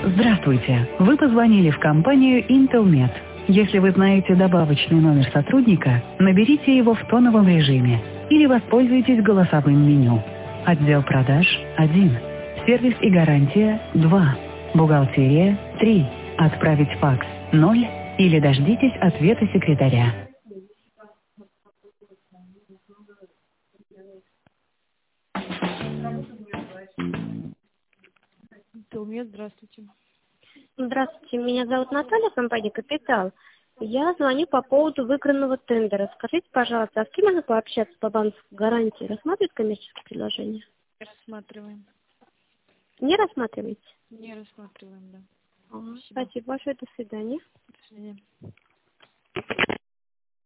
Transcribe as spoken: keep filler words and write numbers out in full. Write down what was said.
Здравствуйте! Вы позвонили в компанию Intelmet. Если вы знаете добавочный номер сотрудника, наберите его в тоновом режиме или воспользуйтесь голосовым меню. Отдел продаж– один. Сервис и гарантия– два. Бухгалтерия– три. Отправить факс– ноль. Или дождитесь ответа секретаря. Интелмет, здравствуйте. Здравствуйте, меня зовут Наталья, компания «Капитал». Я звоню по поводу выигранного тендера. Скажите, пожалуйста, а с кем можно пообщаться по банковской гарантии? Рассматривают коммерческие предложения? Рассматриваем. Не рассматриваете? Не рассматриваем, да. Ага, Спасибо. спасибо большое, до свидания. До свидания.